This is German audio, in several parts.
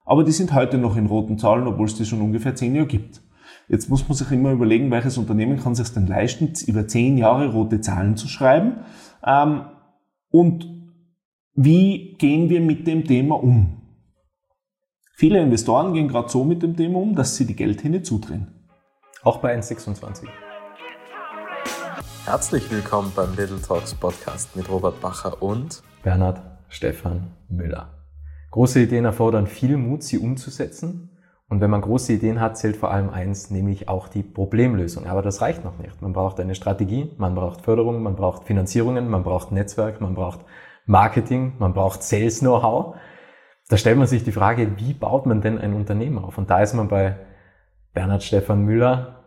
aber die sind heute noch in roten Zahlen, obwohl es die schon ungefähr 10 Jahre gibt. Jetzt muss man sich immer überlegen, welches Unternehmen kann sich denn leisten, über 10 Jahre rote Zahlen zu schreiben, und wie gehen wir mit dem Thema um? Viele Investoren gehen gerade so mit dem Thema um, dass sie die Geldhähne zudrehen. Auch bei 1,26. Herzlich willkommen beim Little Talks Podcast mit Robert Bacher und Bernhard Stefan Müller. Große Ideen erfordern viel Mut, sie umzusetzen. Und wenn man große Ideen hat, zählt vor allem eins, nämlich auch die Problemlösung. Aber das reicht noch nicht. Man braucht eine Strategie, man braucht Förderung, man braucht Finanzierungen, man braucht Netzwerk, man braucht Marketing, man braucht Sales-Know-how. Da stellt man sich die Frage, wie baut man denn ein Unternehmen auf? Und da ist man bei Bernhard Stefan Müller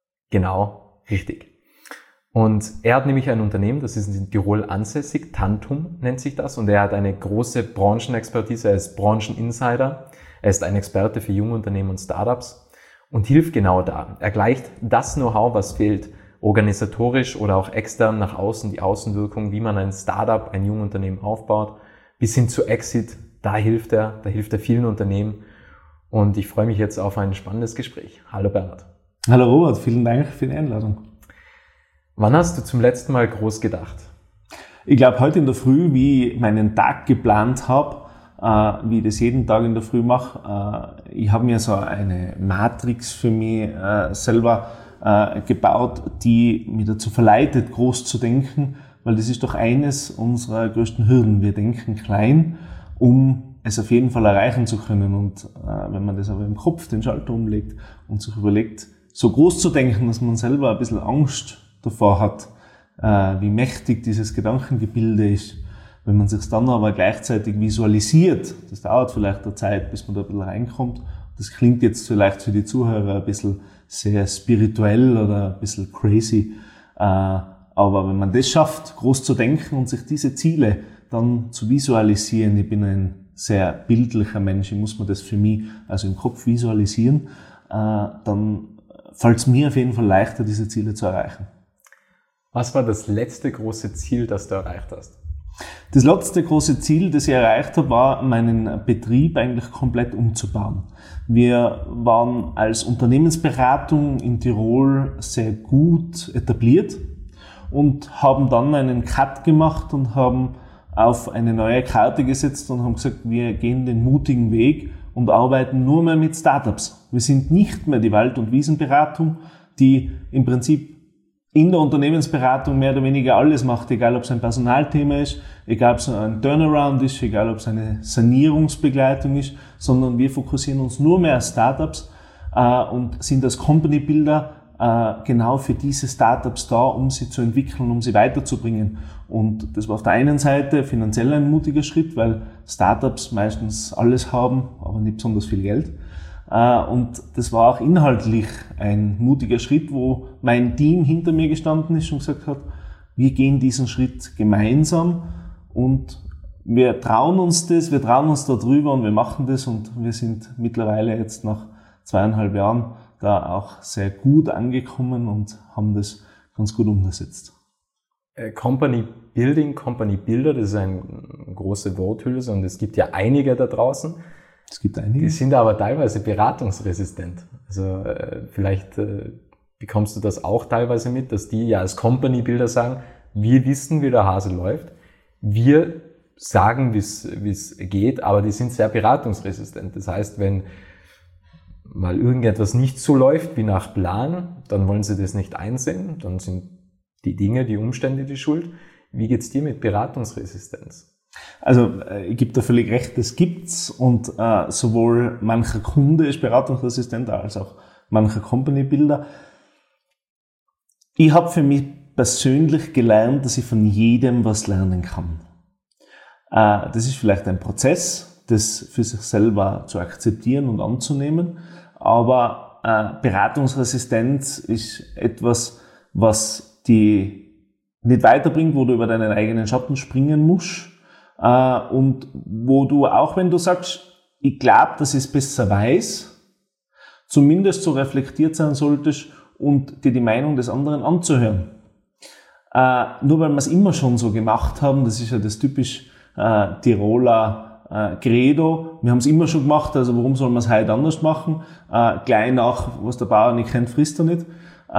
genau richtig. Und er hat nämlich ein Unternehmen, das ist in Tirol ansässig, Tantum nennt sich das, und er hat eine große Branchenexpertise, er ist Brancheninsider, er ist ein Experte für junge Unternehmen und Startups und hilft genau da. Er gleicht das Know-how, was fehlt, organisatorisch oder auch extern nach außen, die Außenwirkung, wie man ein Startup, ein junges Unternehmen aufbaut, bis hin zu Exit, da hilft er vielen Unternehmen und ich freue mich jetzt auf ein spannendes Gespräch. Hallo Bernhard. Hallo Robert, vielen Dank für die Einladung. Wann hast du zum letzten Mal groß gedacht? Ich glaube, heute in der Früh, wie ich meinen Tag geplant habe, wie ich das jeden Tag in der Früh mache. Ich habe mir so eine Matrix für mich selber gebaut, die mich dazu verleitet, groß zu denken, weil das ist doch eines unserer größten Hürden. Wir denken klein, um es auf jeden Fall erreichen zu können. Und wenn man das aber im Kopf den Schalter umlegt und sich überlegt, so groß zu denken, dass man selber ein bisschen Angst davor hat, wie mächtig dieses Gedankengebilde ist. Wenn man sich dann aber gleichzeitig visualisiert, das dauert vielleicht eine Zeit, bis man da ein bisschen reinkommt. Das klingt jetzt vielleicht für die Zuhörer ein bisschen sehr spirituell oder ein bisschen crazy. Aber wenn man das schafft, groß zu denken und sich diese Ziele dann zu visualisieren, ich bin ein sehr bildlicher Mensch, ich muss mir das für mich also im Kopf visualisieren, dann fällt es mir auf jeden Fall leichter, diese Ziele zu erreichen. Was war das letzte große Ziel, das du erreicht hast? Das letzte große Ziel, das ich erreicht habe, war, meinen Betrieb eigentlich komplett umzubauen. Wir waren als Unternehmensberatung in Tirol sehr gut etabliert und haben dann einen Cut gemacht und haben auf eine neue Karte gesetzt und haben gesagt, wir gehen den mutigen Weg und arbeiten nur mehr mit Startups. Wir sind nicht mehr die Wald- und Wiesenberatung, die im Prinzip in der Unternehmensberatung mehr oder weniger alles macht, egal ob es ein Personalthema ist, egal ob es ein Turnaround ist, egal ob es eine Sanierungsbegleitung ist, sondern wir fokussieren uns nur mehr auf Startups und sind als Company Builder genau für diese Startups da, um sie zu entwickeln, um sie weiterzubringen. Und das war auf der einen Seite finanziell ein mutiger Schritt, weil Startups meistens alles haben, aber nicht besonders viel Geld. Und das war auch inhaltlich ein mutiger Schritt, wo mein Team hinter mir gestanden ist und gesagt hat, wir gehen diesen Schritt gemeinsam und wir trauen uns da drüber und wir machen das und wir sind mittlerweile jetzt nach 2,5 Jahren da auch sehr gut angekommen und haben das ganz gut umgesetzt. Company Building, Company Builder, das ist eine große Worthülse und es gibt ja einige da draußen. Es gibt einige. Die sind aber teilweise beratungsresistent. Also vielleicht bekommst du das auch teilweise mit, dass die ja als Company Builder sagen, wir wissen, wie der Hase läuft, wir sagen, wie es geht, aber die sind sehr beratungsresistent. Das heißt, wenn mal irgendetwas nicht so läuft wie nach Plan, dann wollen sie das nicht einsehen, dann sind die Dinge, die Umstände die Schuld. Wie geht's dir mit Beratungsresistenz? Also ich gebe da völlig recht, das gibt's und sowohl mancher Kunde ist beratungsresistent als auch mancher Company Builder. Ich habe für mich persönlich gelernt, dass ich von jedem was lernen kann. Das ist vielleicht ein Prozess, das für sich selber zu akzeptieren und anzunehmen, aber Beratungsresistenz ist etwas, was die nicht weiterbringt, wo du über deinen eigenen Schatten springen musst. Und wo du, auch wenn du sagst, ich glaube, dass ich es besser weiß, zumindest so reflektiert sein solltest und dir die Meinung des anderen anzuhören. Nur weil wir es immer schon so gemacht haben, das ist ja das typisch Tiroler Credo, wir haben es immer schon gemacht, also warum soll man es heute anders machen? Gleich nach, was der Bauer nicht kennt, frisst er nicht.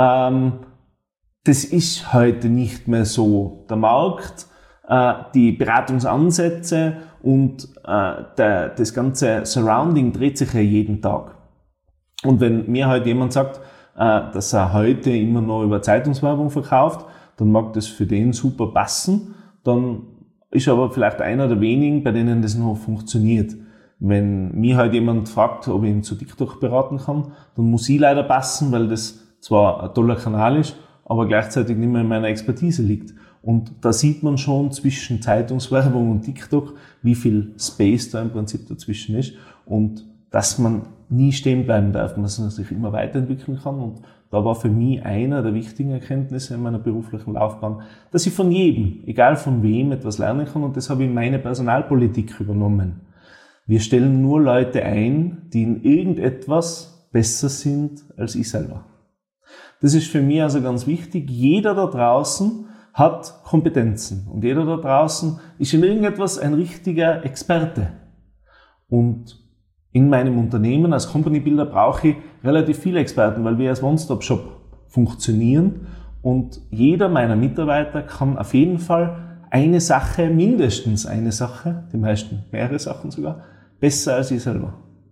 Das ist heute nicht mehr so. Der Markt, die Beratungsansätze und das ganze Surrounding dreht sich ja jeden Tag. Und wenn mir heute jemand sagt, dass er heute immer noch über Zeitungswerbung verkauft, dann mag das für den super passen, dann ist aber vielleicht einer der wenigen, bei denen das noch funktioniert. Wenn mir halt jemand fragt, ob ich ihn zu TikTok beraten kann, dann muss ich leider passen, weil das zwar ein toller Kanal ist, aber gleichzeitig nicht mehr in meiner Expertise liegt. Und da sieht man schon zwischen Zeitungswerbung und TikTok, wie viel Space da im Prinzip dazwischen ist und dass man nie stehen bleiben darf, dass man sich immer weiterentwickeln kann. Und da war für mich einer der wichtigen Erkenntnisse in meiner beruflichen Laufbahn, dass ich von jedem, egal von wem, etwas lernen kann. Und das habe ich in meine Personalpolitik übernommen. Wir stellen nur Leute ein, die in irgendetwas besser sind als ich selber. Das ist für mich also ganz wichtig. Jeder da draußen hat Kompetenzen und jeder da draußen ist in irgendetwas ein richtiger Experte. Und in meinem Unternehmen als Company Builder brauche ich relativ viele Experten, weil wir als One-Stop-Shop funktionieren und jeder meiner Mitarbeiter kann auf jeden Fall eine Sache, mindestens eine Sache, die meisten mehrere Sachen sogar, besser als ich selber.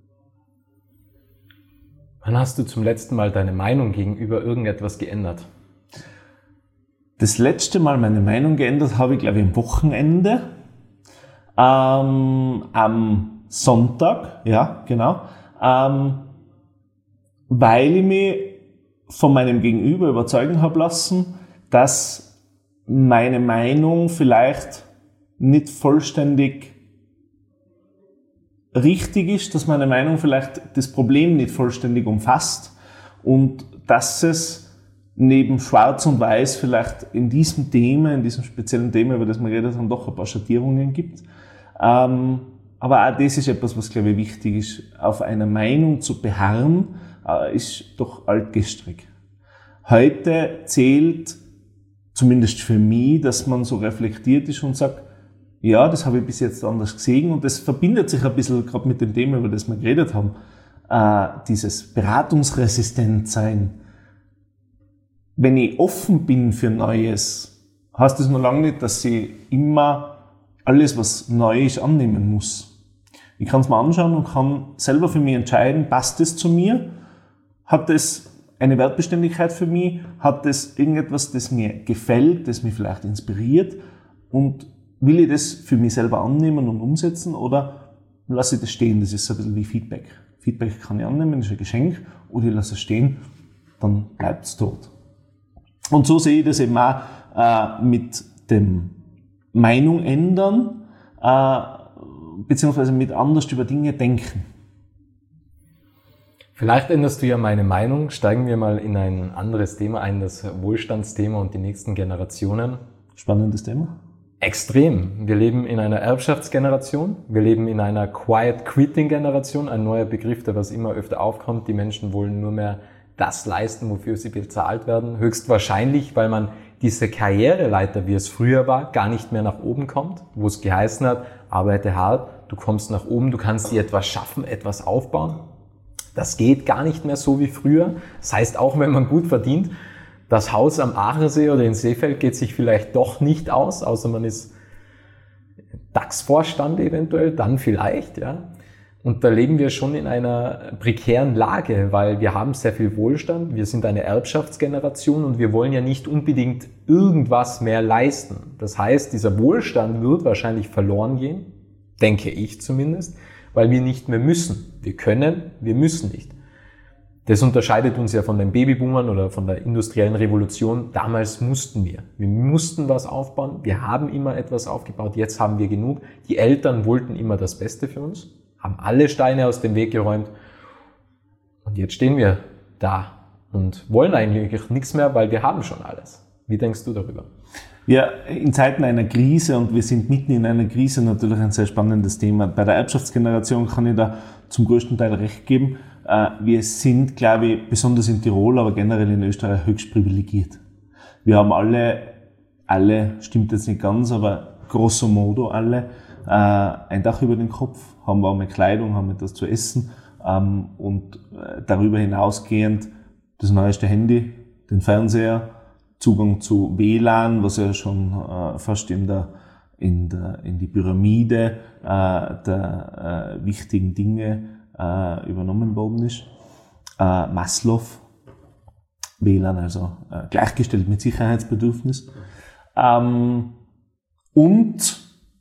Wann hast du zum letzten Mal deine Meinung gegenüber irgendetwas geändert? Das letzte Mal meine Meinung geändert habe ich, glaube ich, am Wochenende. Am Sonntag, ja, genau. Weil ich mich von meinem Gegenüber überzeugen habe lassen, dass meine Meinung vielleicht nicht vollständig richtig ist, dass meine Meinung vielleicht das Problem nicht vollständig umfasst und dass es neben Schwarz und Weiß vielleicht in diesem Thema, in diesem speziellen Thema, über das wir geredet haben, doch ein paar Schattierungen gibt. Aber auch das ist etwas, was, glaube ich, wichtig ist. Auf einer Meinung zu beharren, ist doch altgestrig. Heute zählt, zumindest für mich, dass man so reflektiert ist und sagt, ja, das habe ich bis jetzt anders gesehen und das verbindet sich ein bisschen gerade mit dem Thema, über das wir geredet haben. Dieses beratungsresistent sein. Wenn ich offen bin für Neues, heißt das noch lange nicht, dass ich immer alles, was neu ist, annehmen muss. Ich kann es mir anschauen und kann selber für mich entscheiden, passt es zu mir? Hat es eine Wertbeständigkeit für mich? Hat es irgendetwas, das mir gefällt, das mich vielleicht inspiriert? Und will ich das für mich selber annehmen und umsetzen oder lasse ich das stehen? Das ist ein bisschen wie Feedback. Feedback kann ich annehmen, das ist ein Geschenk, oder ich lasse es stehen, dann bleibt es tot. Und so sehe ich das eben auch mit dem Meinung ändern, beziehungsweise mit anders über Dinge denken. Vielleicht änderst du ja meine Meinung. Steigen wir mal in ein anderes Thema ein, das Wohlstandsthema und die nächsten Generationen. Spannendes Thema. Extrem. Wir leben in einer Erbschaftsgeneration. Wir leben in einer Quiet Quitting Generation. Ein neuer Begriff, der was immer öfter aufkommt. Die Menschen wollen nur mehr das leisten, wofür sie bezahlt werden. Höchstwahrscheinlich, weil man diese Karriereleiter, wie es früher war, gar nicht mehr nach oben kommt, wo es geheißen hat, arbeite hart, du kommst nach oben, du kannst dir etwas schaffen, etwas aufbauen. Das geht gar nicht mehr so wie früher. Das heißt, auch wenn man gut verdient, das Haus am Aachensee oder in Seefeld geht sich vielleicht doch nicht aus, außer man ist DAX-Vorstand eventuell, dann vielleicht, ja. Und da leben wir schon in einer prekären Lage, weil wir haben sehr viel Wohlstand, wir sind eine Erbschaftsgeneration und wir wollen ja nicht unbedingt irgendwas mehr leisten. Das heißt, dieser Wohlstand wird wahrscheinlich verloren gehen, denke ich zumindest, weil wir nicht mehr müssen. Wir können, wir müssen nicht. Das unterscheidet uns ja von den Babyboomern oder von der industriellen Revolution. Damals mussten wir. Wir mussten was aufbauen, wir haben immer etwas aufgebaut, jetzt haben wir genug. Die Eltern wollten immer das Beste für uns, haben alle Steine aus dem Weg geräumt und jetzt stehen wir da und wollen eigentlich nichts mehr, weil wir haben schon alles. Wie denkst du darüber? Ja, in Zeiten einer Krise, und wir sind mitten in einer Krise, natürlich ein sehr spannendes Thema. Bei der Erbschaftsgeneration kann ich da zum größten Teil recht geben. Wir sind, glaube ich, besonders in Tirol, aber generell in Österreich höchst privilegiert. Wir haben alle, stimmt jetzt nicht ganz, aber grosso modo alle, ein Dach über den Kopf, haben warme Kleidung, haben etwas zu essen und darüber hinausgehend das neueste Handy, den Fernseher, Zugang zu WLAN, was ja schon fast in die Pyramide der wichtigen Dinge übernommen worden ist. Maslow, WLAN, also gleichgestellt mit Sicherheitsbedürfnis. Und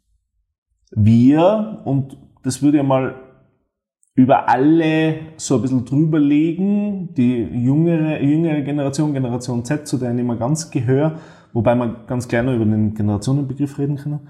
wir, und das würde ich mal über alle so ein bisschen drüber legen, die jüngere Generation, Generation Z, zu der ich nicht mehr ganz gehöre, wobei man ganz klar noch über den Generationenbegriff reden können,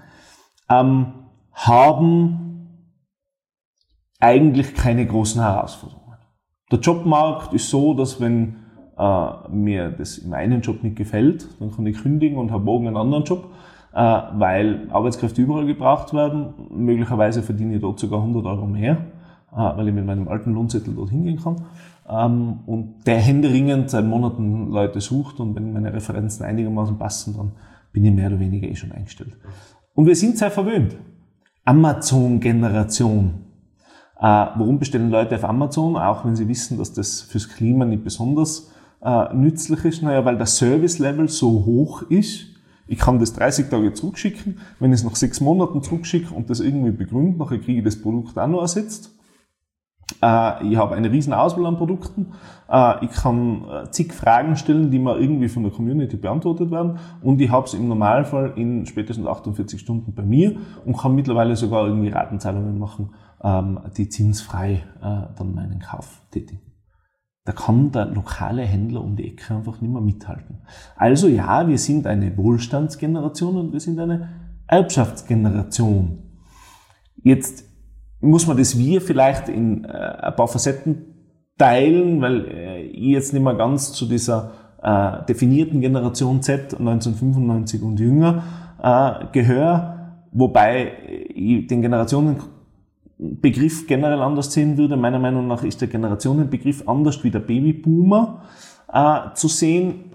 haben eigentlich keine großen Herausforderungen. Der Jobmarkt ist so, dass wenn mir das in meinem Job nicht gefällt, dann kann ich kündigen und habe morgen einen anderen Job, weil Arbeitskräfte überall gebraucht werden. Möglicherweise verdiene ich dort sogar 100 Euro mehr, weil ich mit meinem alten Lohnzettel dort hingehen kann. Und der händeringend seit Monaten Leute sucht, und wenn meine Referenzen einigermaßen passen, dann bin ich mehr oder weniger schon eingestellt. Und wir sind sehr verwöhnt. Amazon-Generation. Warum bestellen Leute auf Amazon, auch wenn sie wissen, dass das fürs Klima nicht besonders nützlich ist? Naja, weil der Service-Level so hoch ist. Ich kann das 30 Tage zurückschicken. Wenn ich es nach 6 Monaten zurückschicke und das irgendwie begründe, nachher kriege ich das Produkt auch noch ersetzt. Ich habe eine riesen Auswahl an Produkten. Ich kann zig Fragen stellen, die mir irgendwie von der Community beantwortet werden. Und ich habe es im Normalfall in spätestens 48 Stunden bei mir und kann mittlerweile sogar irgendwie Ratenzahlungen machen, die zinsfrei dann meinen Kauf tätigen. Da kann der lokale Händler um die Ecke einfach nicht mehr mithalten. Also ja, wir sind eine Wohlstandsgeneration und wir sind eine Erbschaftsgeneration. Jetzt muss man das Wir vielleicht in ein paar Facetten teilen, weil ich jetzt nicht mehr ganz zu dieser definierten Generation Z 1995 und jünger gehöre, wobei ich den Generationenbegriff generell anders sehen würde. Meiner Meinung nach ist der Generationenbegriff anders wie der Babyboomer zu sehen.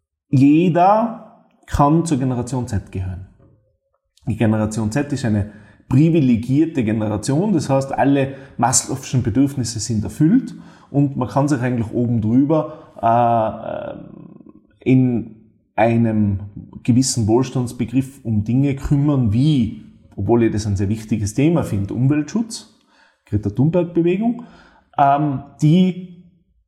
Jeder kann zur Generation Z gehören. Die Generation Z ist eine privilegierte Generation, das heißt, alle Maslow'schen Bedürfnisse sind erfüllt und man kann sich eigentlich oben drüber in einem gewissen Wohlstandsbegriff um Dinge kümmern, wie, obwohl ich das ein sehr wichtiges Thema finde, Umweltschutz, Greta Thunberg-Bewegung, die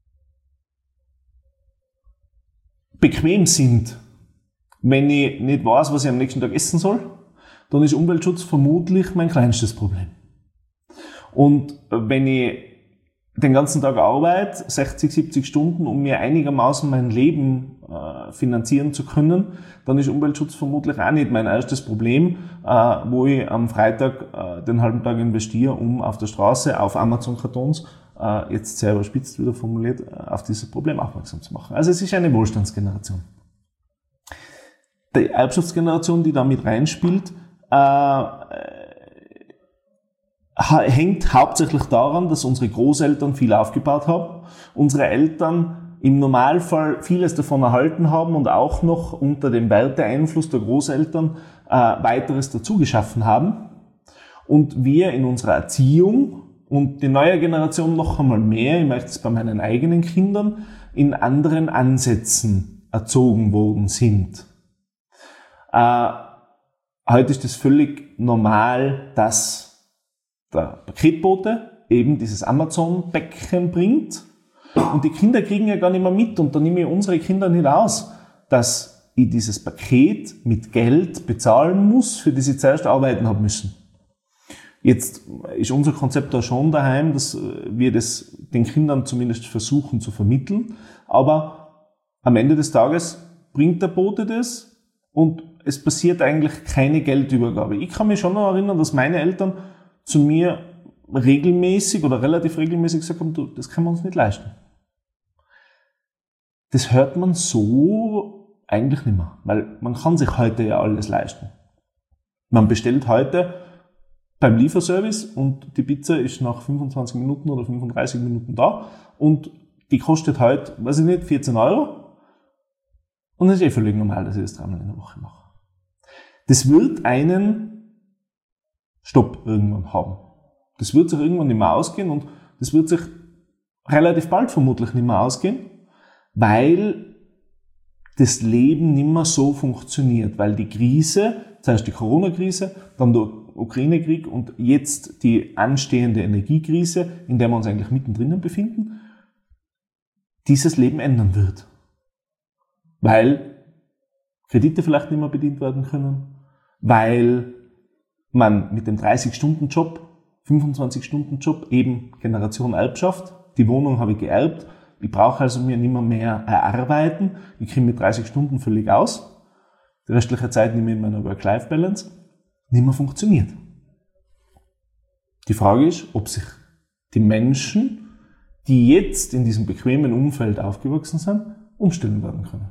bequem sind. Wenn ich nicht weiß, was ich am nächsten Tag essen soll, dann ist Umweltschutz vermutlich mein kleinstes Problem. Und wenn ich den ganzen Tag arbeite, 60, 70 Stunden, um mir einigermaßen mein Leben finanzieren zu können, dann ist Umweltschutz vermutlich auch nicht mein erstes Problem, wo ich am Freitag den halben Tag investiere, um auf der Straße auf Amazon-Kartons, jetzt sehr überspitzt wieder formuliert, auf dieses Problem aufmerksam zu machen. Also es ist eine Wohlstandsgeneration. Die Erbschaftsgeneration, die da mit reinspielt, hängt hauptsächlich daran, dass unsere Großeltern viel aufgebaut haben, unsere Eltern im Normalfall vieles davon erhalten haben und auch noch unter dem Werteeinfluss der Großeltern weiteres dazu geschaffen haben. Und wir in unserer Erziehung und die neue Generation noch einmal mehr, ich merke es bei meinen eigenen Kindern, in anderen Ansätzen erzogen worden sind. Heute ist es völlig normal, dass der Paketbote eben dieses Amazon-Päckchen bringt und die Kinder kriegen ja gar nicht mehr mit und da nehme ich unsere Kinder nicht aus, dass ich dieses Paket mit Geld bezahlen muss, für das sie zuerst arbeiten haben müssen. Jetzt ist unser Konzept da schon daheim, dass wir das den Kindern zumindest versuchen zu vermitteln, aber am Ende des Tages bringt der Bote das und es passiert eigentlich keine Geldübergabe. Ich kann mich schon noch erinnern, dass meine Eltern zu mir regelmäßig oder relativ regelmäßig gesagt haben, du, das können wir uns nicht leisten. Das hört man so eigentlich nicht mehr, weil man kann sich heute ja alles leisten. Man bestellt heute beim Lieferservice und die Pizza ist nach 25 Minuten oder 35 Minuten da und die kostet heute, weiß ich nicht, 14 €. Und es ist völlig normal, dass ich das 3-mal in der Woche mache. Das wird einen Stopp irgendwann haben. Das wird sich irgendwann nicht mehr ausgehen und das wird sich relativ bald vermutlich nicht mehr ausgehen, weil das Leben nicht mehr so funktioniert, weil die Krise, zuerst die Corona-Krise, dann der Ukraine-Krieg und jetzt die anstehende Energiekrise, in der wir uns eigentlich mittendrin befinden, dieses Leben ändern wird. Weil Kredite vielleicht nicht mehr bedient werden können, weil man mit dem 30-Stunden-Job, 25-Stunden-Job eben Generation Erbschaft, die Wohnung habe ich geerbt, ich brauche also mir nicht mehr erarbeiten, ich kriege mit 30 Stunden völlig aus, die restliche Zeit nicht mehr in meiner Work-Life-Balance, nicht mehr funktioniert. Die Frage ist, ob sich die Menschen, die jetzt in diesem bequemen Umfeld aufgewachsen sind, umstellen werden können.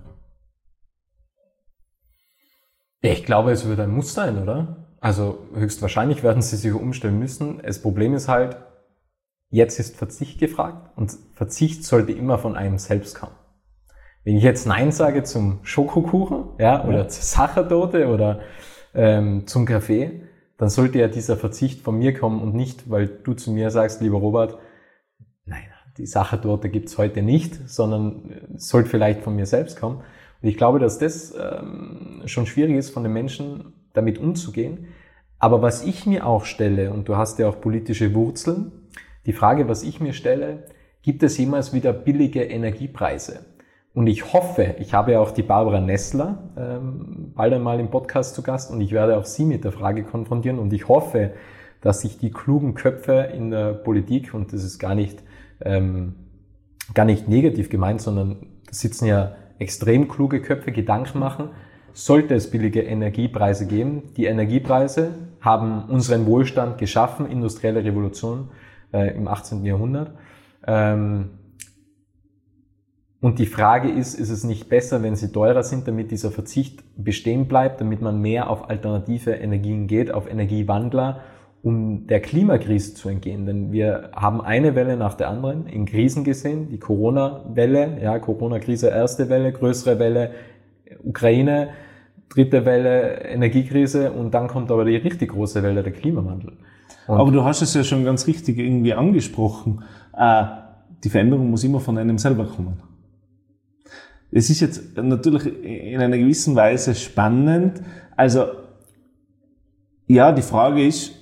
Ich glaube, es wird ein Muss sein, oder? Also höchstwahrscheinlich werden sie sich umstellen müssen. Das Problem ist halt, jetzt ist Verzicht gefragt und Verzicht sollte immer von einem selbst kommen. Wenn ich jetzt Nein sage zum Schokokuchen, oder zur Sachertorte oder zum Kaffee, dann sollte ja dieser Verzicht von mir kommen und nicht, weil du zu mir sagst, lieber Robert, nein, die Sachertorte gibt's heute nicht, sondern es sollte vielleicht von mir selbst kommen. Und ich glaube, dass das schon schwierig ist, von den Menschen damit umzugehen. Aber was ich mir auch stelle, und du hast ja auch politische Wurzeln, die Frage, was ich mir stelle, gibt es jemals wieder billige Energiepreise? Und ich hoffe, ich habe ja auch die Barbara Nessler bald einmal im Podcast zu Gast und ich werde auch sie mit der Frage konfrontieren und ich hoffe, dass sich die klugen Köpfe in der Politik, und das ist gar nicht negativ gemeint, sondern da sitzen ja extrem kluge Köpfe, Gedanken machen, sollte es billige Energiepreise geben. Die Energiepreise haben unseren Wohlstand geschaffen, industrielle Revolution im 18. Jahrhundert. Und die Frage ist es nicht besser, wenn sie teurer sind, damit dieser Verzicht bestehen bleibt, damit man mehr auf alternative Energien geht, auf Energiewandler, um der Klimakrise zu entgehen? Denn wir haben eine Welle nach der anderen in Krisen gesehen, die Corona-Welle, Corona-Krise erste Welle, größere Welle Ukraine, dritte Welle Energiekrise und dann kommt aber die richtig große Welle der Klimawandel. Und aber du hast es ja schon ganz richtig irgendwie angesprochen. Die Veränderung muss immer von einem selber kommen. Es ist jetzt natürlich in einer gewissen Weise spannend. Also, ja, die Frage ist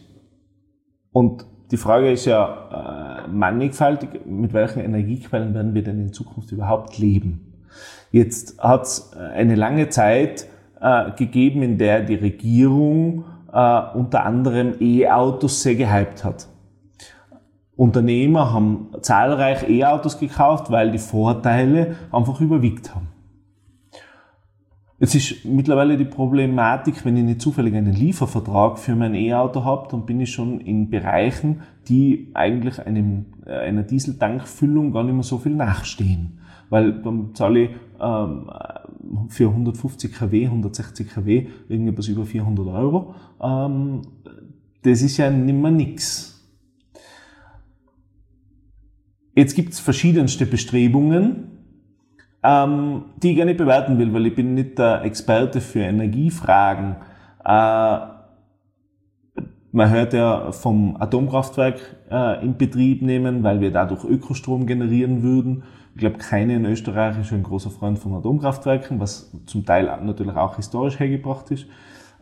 ja mannigfaltig, mit welchen Energiequellen werden wir denn in Zukunft überhaupt leben? Jetzt hat es eine lange Zeit gegeben, in der die Regierung unter anderem E-Autos sehr gehypt hat. Unternehmer haben zahlreich E-Autos gekauft, weil die Vorteile einfach überwiegt haben. Jetzt ist mittlerweile die Problematik, wenn ich nicht zufällig einen Liefervertrag für mein E-Auto habe, dann bin ich schon in Bereichen, die eigentlich einer Dieseltankfüllung gar nicht mehr so viel nachstehen. Weil dann zahle ich für 150 kW, 160 kW irgendetwas über 400 Euro. Das ist ja nicht mehr nix. Jetzt gibt's verschiedenste Bestrebungen, die ich gar nicht bewerten will, weil ich bin nicht der Experte für Energiefragen. Man hört ja vom Atomkraftwerk in Betrieb nehmen, weil wir dadurch Ökostrom generieren würden. Ich glaube, keiner in Österreich ist ein großer Freund von Atomkraftwerken, was zum Teil natürlich auch historisch hergebracht ist.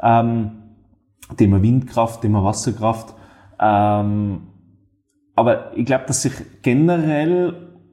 Thema Windkraft, Thema Wasserkraft. Aber ich glaube, dass sich generell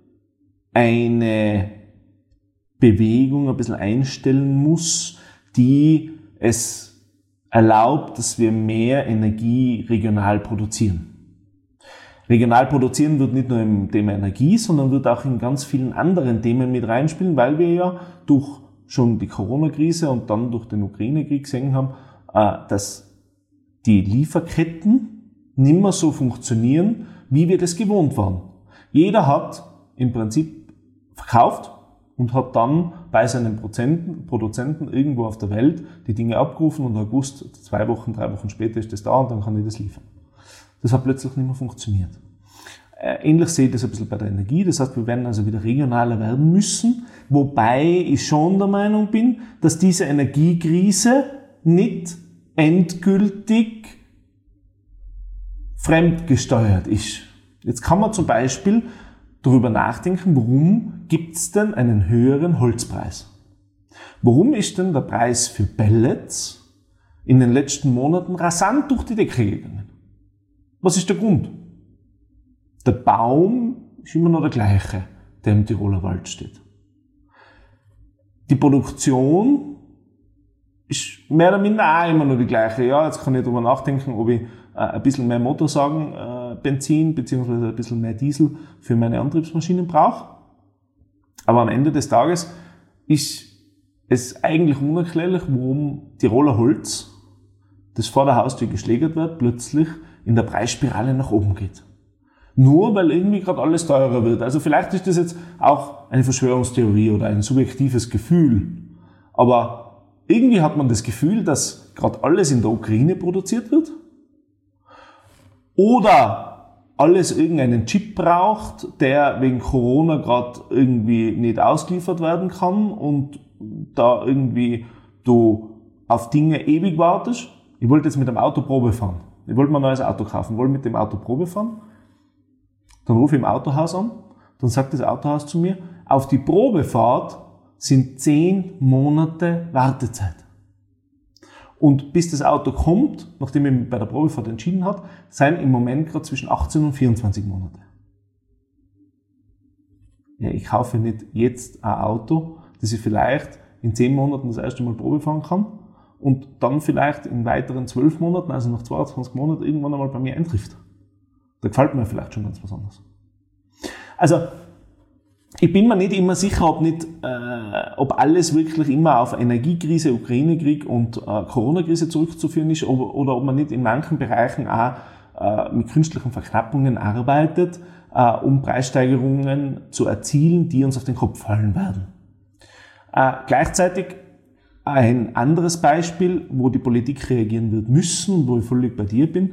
eine Bewegung ein bisschen einstellen muss, die es erlaubt, dass wir mehr Energie regional produzieren. Regional produzieren wird nicht nur im Thema Energie, sondern wird auch in ganz vielen anderen Themen mit reinspielen, weil wir ja durch schon die Corona-Krise und dann durch den Ukraine-Krieg gesehen haben, dass die Lieferketten nicht mehr so funktionieren, wie wir das gewohnt waren. Jeder hat im Prinzip verkauft und hat dann bei seinen Produzenten irgendwo auf der Welt die Dinge abgerufen und August, 2 Wochen, 3 Wochen später ist das da und dann kann ich das liefern. Das hat plötzlich nicht mehr funktioniert. Ähnlich sehe ich das ein bisschen bei der Energie. Das heißt, wir werden also wieder regionaler werden müssen, wobei ich schon der Meinung bin, dass diese Energiekrise nicht endgültig fremdgesteuert ist. Jetzt kann man zum Beispiel darüber nachdenken, warum gibt es denn einen höheren Holzpreis? Warum ist denn der Preis für Pellets in den letzten Monaten rasant durch die Decke gegangen? Was ist der Grund? Der Baum ist immer noch der gleiche, der im Tiroler Wald steht. Die Produktion ist mehr oder minder auch immer noch die gleiche. Ja, jetzt kann ich darüber nachdenken, ob ich ein bisschen mehr Motorsagen, Benzin bzw. ein bisschen mehr Diesel für meine Antriebsmaschinen brauche. Aber am Ende des Tages ist es eigentlich unerklärlich, warum Tiroler Holz, das vor der Haustür geschlägert wird, plötzlich in der Preisspirale nach oben geht. Nur weil irgendwie gerade alles teurer wird. Also vielleicht ist das jetzt auch eine Verschwörungstheorie oder ein subjektives Gefühl. Aber irgendwie hat man das Gefühl, dass gerade alles in der Ukraine produziert wird. Oder alles irgendeinen Chip braucht, der wegen Corona gerade irgendwie nicht ausgeliefert werden kann und da irgendwie du auf Dinge ewig wartest. Ich wollte jetzt mit dem Auto Probe fahren. Ich wollte mir ein neues Auto kaufen, wollte mit dem Auto Probe fahren. Dann rufe ich im Autohaus an, dann sagt das Autohaus zu mir, auf die Probefahrt sind 10 Monate Wartezeit. Und bis das Auto kommt, nachdem ich mich bei der Probefahrt entschieden habe, sind im Moment gerade zwischen 18 und 24 Monate. Ja, ich kaufe nicht jetzt ein Auto, das ich vielleicht in 10 Monaten das erste Mal Probe fahren kann und dann vielleicht in weiteren 12 Monaten, also nach 22 Monaten, irgendwann einmal bei mir eintrifft. Da gefällt mir vielleicht schon ganz besonders. Also, ich bin mir nicht immer sicher, ob alles wirklich immer auf Energiekrise, Ukraine-Krieg und Corona-Krise zurückzuführen ist oder ob man nicht in manchen Bereichen auch mit künstlichen Verknappungen arbeitet, um Preissteigerungen zu erzielen, die uns auf den Kopf fallen werden. Gleichzeitig ein anderes Beispiel, wo die Politik reagieren wird müssen, wo ich völlig bei dir bin.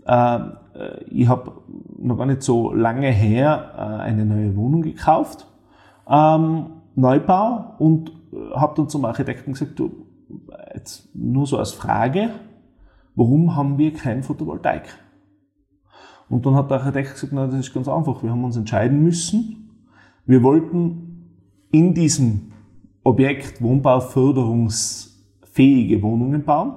Ich habe noch gar nicht so lange her eine neue Wohnung gekauft, Neubau, und habe dann zum Architekten gesagt, du, jetzt nur so als Frage, warum haben wir kein Photovoltaik? Und dann hat der Architekt gesagt, na, das ist ganz einfach, wir haben uns entscheiden müssen, wir wollten in diesem Objekt wohnbauförderungsfähige Wohnungen bauen.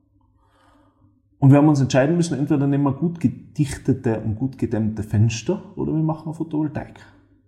Und wir haben uns entscheiden müssen, entweder nehmen wir gut gedichtete und gut gedämmte Fenster oder wir machen eine Photovoltaik.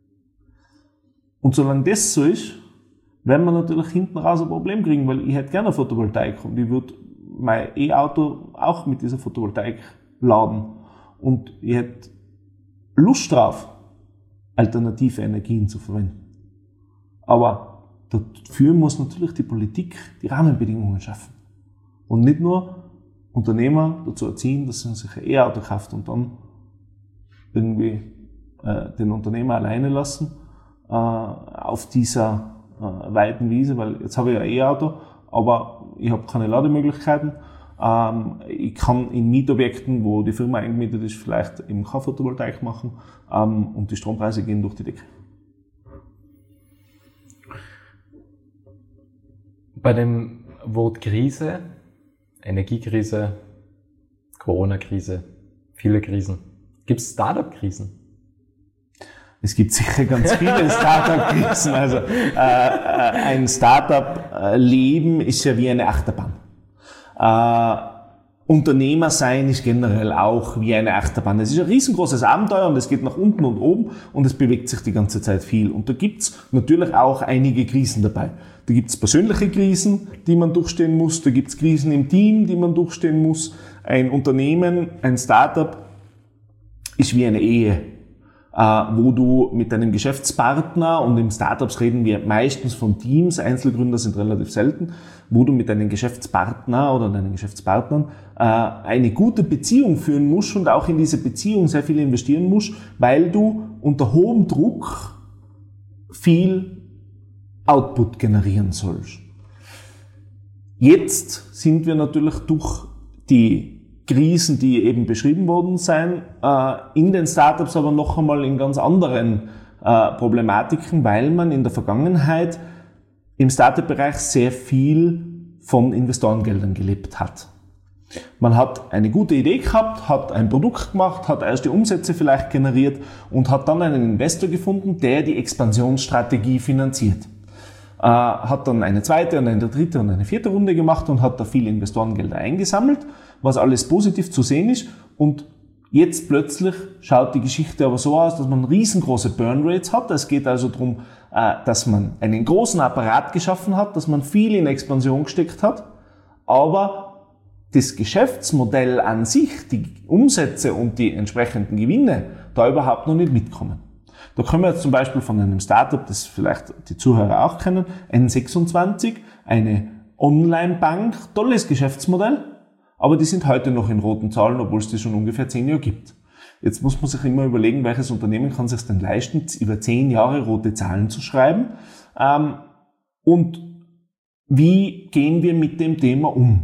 Und solange das so ist, werden wir natürlich hinten raus ein Problem kriegen, weil ich hätte gerne eine Photovoltaik und ich würde mein E-Auto auch mit dieser Photovoltaik laden. Und ich hätte Lust drauf, alternative Energien zu verwenden. Aber dafür muss natürlich die Politik die Rahmenbedingungen schaffen. Und nicht nur Unternehmer dazu erziehen, dass sie sich ein E-Auto kauft und dann irgendwie den Unternehmer alleine lassen auf dieser weiten Wiese, weil jetzt habe ich ein E-Auto, aber ich habe keine Lademöglichkeiten. Ich kann in Mietobjekten, wo die Firma eingemietet ist, vielleicht eben keine Photovoltaik machen und die Strompreise gehen durch die Decke. Bei dem Wort Krise, Energiekrise, Corona-Krise, viele Krisen. Gibt es Startup-Krisen? Es gibt sicher ganz viele Startup-Krisen. Also ein Startup-Leben ist ja wie eine Achterbahn. Unternehmer sein ist generell auch wie eine Achterbahn. Es ist ein riesengroßes Abenteuer und es geht nach unten und oben und es bewegt sich die ganze Zeit viel. Und da gibt's natürlich auch einige Krisen dabei. Da gibt's persönliche Krisen, die man durchstehen muss. Da gibt's Krisen im Team, die man durchstehen muss. Ein Unternehmen, ein Startup ist wie eine Ehe, wo du mit deinem Geschäftspartner, und in Startups reden wir meistens von Teams, Einzelgründer sind relativ selten, wo du mit deinem Geschäftspartner oder deinen Geschäftspartnern eine gute Beziehung führen musst und auch in diese Beziehung sehr viel investieren musst, weil du unter hohem Druck viel Output generieren sollst. Jetzt sind wir natürlich durch die Krisen, die eben beschrieben worden sind, in den Startups aber noch einmal in ganz anderen Problematiken, weil man in der Vergangenheit im Startup-Bereich sehr viel von Investorengeldern gelebt hat. Man hat eine gute Idee gehabt, hat ein Produkt gemacht, hat erste Umsätze vielleicht generiert und hat dann einen Investor gefunden, der die Expansionsstrategie finanziert. Hat dann eine zweite und eine dritte und eine vierte Runde gemacht und hat da viele Investorengelder eingesammelt, was alles positiv zu sehen ist. Und jetzt plötzlich schaut die Geschichte aber so aus, dass man riesengroße Burn-Rates hat. Es geht also darum, dass man einen großen Apparat geschaffen hat, dass man viel in Expansion gesteckt hat, aber das Geschäftsmodell an sich, die Umsätze und die entsprechenden Gewinne, da überhaupt noch nicht mitkommen. Da können wir jetzt zum Beispiel von einem Startup, das vielleicht die Zuhörer auch kennen, N26, eine Online-Bank, tolles Geschäftsmodell, aber die sind heute noch in roten Zahlen, obwohl es die schon ungefähr 10 Jahre gibt. Jetzt muss man sich immer überlegen, welches Unternehmen kann sich denn leisten, über 10 Jahre rote Zahlen zu schreiben, und wie gehen wir mit dem Thema um?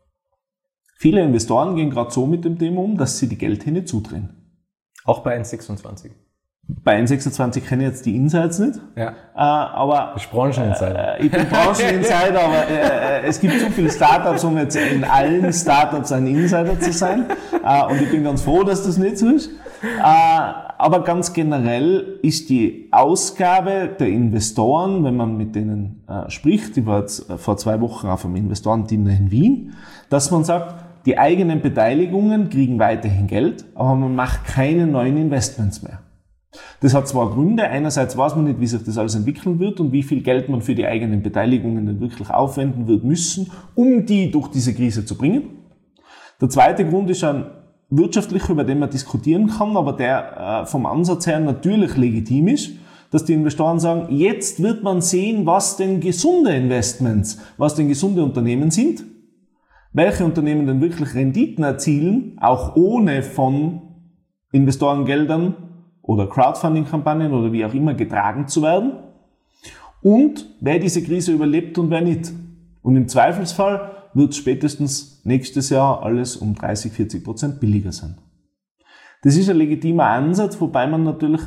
Viele Investoren gehen gerade so mit dem Thema um, dass sie die Geldhähne zudrehen. Auch bei N26? Bei N26 kenne ich jetzt die Insights nicht. Ja. Aber ich bin Brancheninsider. Ich bin Brancheninsider, aber es gibt so viele Startups, um jetzt in allen Startups ein Insider zu sein. Und ich bin ganz froh, dass das nicht so ist. Aber ganz generell ist die Ausgabe der Investoren, wenn man mit denen spricht, ich war jetzt vor 2 Wochen auf einem Investorendinner in Wien, dass man sagt, die eigenen Beteiligungen kriegen weiterhin Geld, aber man macht keine neuen Investments mehr. Das hat zwar Gründe, einerseits weiß man nicht, wie sich das alles entwickeln wird und wie viel Geld man für die eigenen Beteiligungen dann wirklich aufwenden wird müssen, um die durch diese Krise zu bringen. Der zweite Grund ist ein wirtschaftlicher, über den man diskutieren kann, aber der vom Ansatz her natürlich legitim ist, dass die Investoren sagen, jetzt wird man sehen, was denn gesunde Investments, was denn gesunde Unternehmen sind, welche Unternehmen denn wirklich Renditen erzielen, auch ohne von Investorengeldern oder Crowdfunding-Kampagnen oder wie auch immer getragen zu werden, und wer diese Krise überlebt und wer nicht. Und im Zweifelsfall wird spätestens nächstes Jahr alles um 30-40% billiger sein. Das ist ein legitimer Ansatz, wobei man natürlich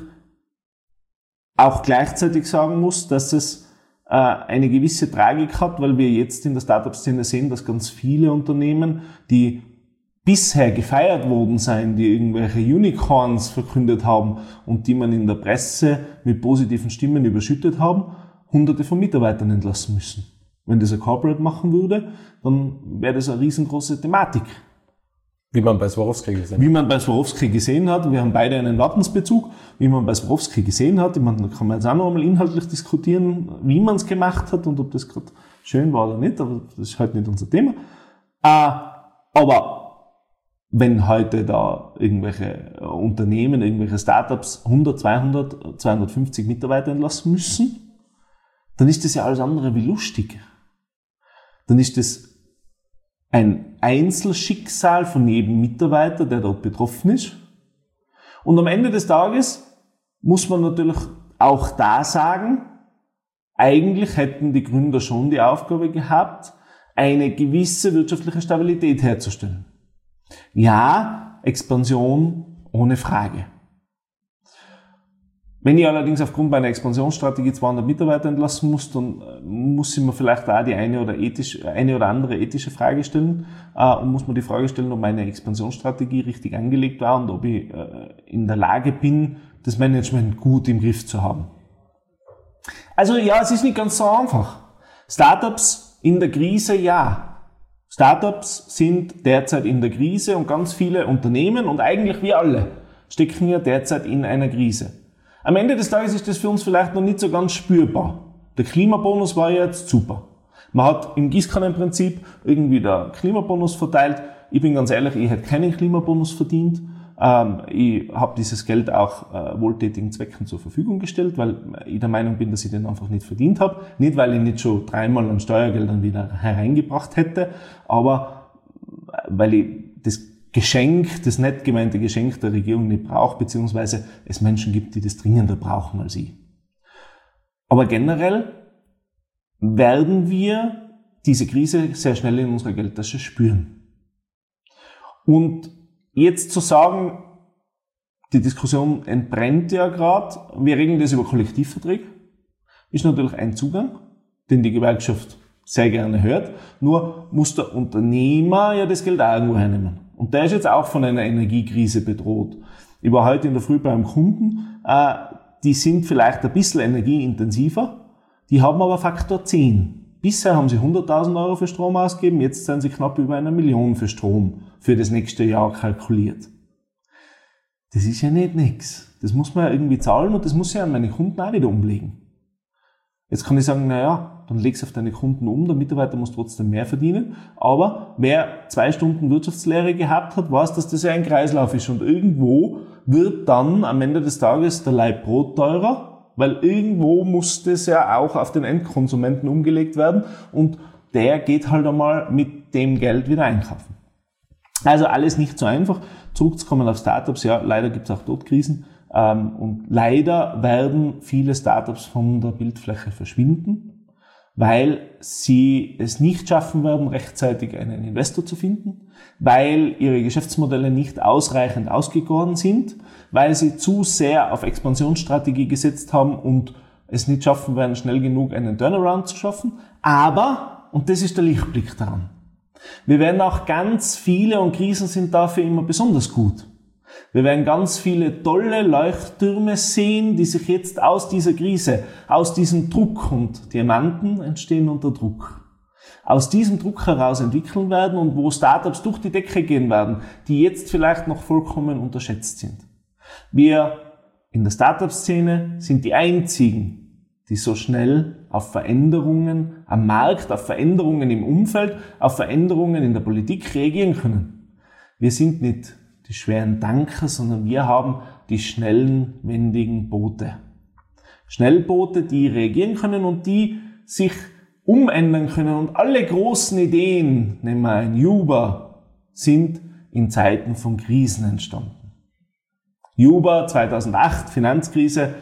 auch gleichzeitig sagen muss, dass es eine gewisse Tragik hat, weil wir jetzt in der Startup-Szene sehen, dass ganz viele Unternehmen, die bisher gefeiert worden sein, die irgendwelche Unicorns verkündet haben und die man in der Presse mit positiven Stimmen überschüttet haben, Hunderte von Mitarbeitern entlassen müssen. Wenn das ein Corporate machen würde, dann wäre das eine riesengroße Thematik. Wie man bei Swarovski gesehen hat. Wie man bei Swarovski gesehen hat. Wir haben beide einen Wappensbezug. Wie man bei Swarovski gesehen hat. Ich meine, da kann man jetzt auch noch einmal inhaltlich diskutieren, wie man es gemacht hat und ob das gerade schön war oder nicht. Aber das ist halt nicht unser Thema. Aber wenn heute da irgendwelche Unternehmen, irgendwelche Startups 100, 200, 250 Mitarbeiter entlassen müssen, dann ist das ja alles andere wie lustig. Dann ist das ein Einzelschicksal von jedem Mitarbeiter, der dort betroffen ist. Und am Ende des Tages muss man natürlich auch da sagen, eigentlich hätten die Gründer schon die Aufgabe gehabt, eine gewisse wirtschaftliche Stabilität herzustellen. Ja, Expansion ohne Frage. Wenn ich allerdings aufgrund meiner Expansionsstrategie 200 Mitarbeiter entlassen muss, dann muss ich mir vielleicht auch die eine oder andere ethische Frage stellen und muss mir die Frage stellen, ob meine Expansionsstrategie richtig angelegt war und ob ich in der Lage bin, das Management gut im Griff zu haben. Also ja, es ist nicht ganz so einfach. Startups in der Krise, ja. Startups sind derzeit in der Krise und ganz viele Unternehmen und eigentlich wir alle stecken ja derzeit in einer Krise. Am Ende des Tages ist das für uns vielleicht noch nicht so ganz spürbar. Der Klimabonus war ja jetzt super. Man hat im Gießkannenprinzip irgendwie der Klimabonus verteilt. Ich bin ganz ehrlich, ich hätte keinen Klimabonus verdient. Ich habe dieses Geld auch wohltätigen Zwecken zur Verfügung gestellt, weil ich der Meinung bin, dass ich den einfach nicht verdient habe. Nicht, weil ich nicht schon 3-mal an Steuergeldern wieder hereingebracht hätte, aber weil ich das Geschenk, das nett gemeinte Geschenk der Regierung nicht braucht, beziehungsweise es Menschen gibt, die das dringender brauchen als ich. Aber generell werden wir diese Krise sehr schnell in unserer Geldtasche spüren. Und jetzt zu sagen, die Diskussion entbrennt ja gerade, wir regeln das über Kollektivverträge, ist natürlich ein Zugang, den die Gewerkschaft sehr gerne hört. Nur muss der Unternehmer ja das Geld auch irgendwo hernehmen. Und der ist jetzt auch von einer Energiekrise bedroht. Ich war heute in der Früh bei einem Kunden, die sind vielleicht ein bisschen energieintensiver, die haben aber Faktor 10. Bisher haben sie 100.000 Euro für Strom ausgegeben, jetzt sind sie knapp über 1 Million für Strom für das nächste Jahr kalkuliert. Das ist ja nicht nix. Das muss man ja irgendwie zahlen und das muss ja an meine Kunden auch wieder umlegen. Jetzt kann ich sagen, naja, dann leg's auf deine Kunden um, der Mitarbeiter muss trotzdem mehr verdienen. Aber wer 2 Stunden Wirtschaftslehre gehabt hat, weiß, dass das ja ein Kreislauf ist. Und irgendwo wird dann am Ende des Tages der Laib Brot teurer, weil irgendwo muss das ja auch auf den Endkonsumenten umgelegt werden. Und der geht halt einmal mit dem Geld wieder einkaufen. Also alles nicht so einfach. Zurückzukommen auf Startups, ja, leider gibt es auch dort Krisen. Und leider werden viele Startups von der Bildfläche verschwinden, weil sie es nicht schaffen werden, rechtzeitig einen Investor zu finden, weil ihre Geschäftsmodelle nicht ausreichend ausgegoren sind, weil sie zu sehr auf Expansionsstrategie gesetzt haben und es nicht schaffen werden, schnell genug einen Turnaround zu schaffen. Aber, und das ist der Lichtblick daran, wir werden auch ganz viele, und Krisen sind dafür immer besonders gut. Wir werden ganz viele tolle Leuchttürme sehen, die sich jetzt aus dieser Krise, aus diesem Druck, und Diamanten entstehen unter Druck, aus diesem Druck heraus entwickeln werden und wo Startups durch die Decke gehen werden, die jetzt vielleicht noch vollkommen unterschätzt sind. Wir in der Startup-Szene sind die einzigen, die so schnell auf Veränderungen am Markt, auf Veränderungen im Umfeld, auf Veränderungen in der Politik reagieren können. Wir sind nicht die schweren Tanker, sondern wir haben die schnellen, wendigen Boote. Schnellboote, die reagieren können und die sich umändern können. Und alle großen Ideen, nehmen wir ein Uber, sind in Zeiten von Krisen entstanden. Uber 2008, Finanzkrise,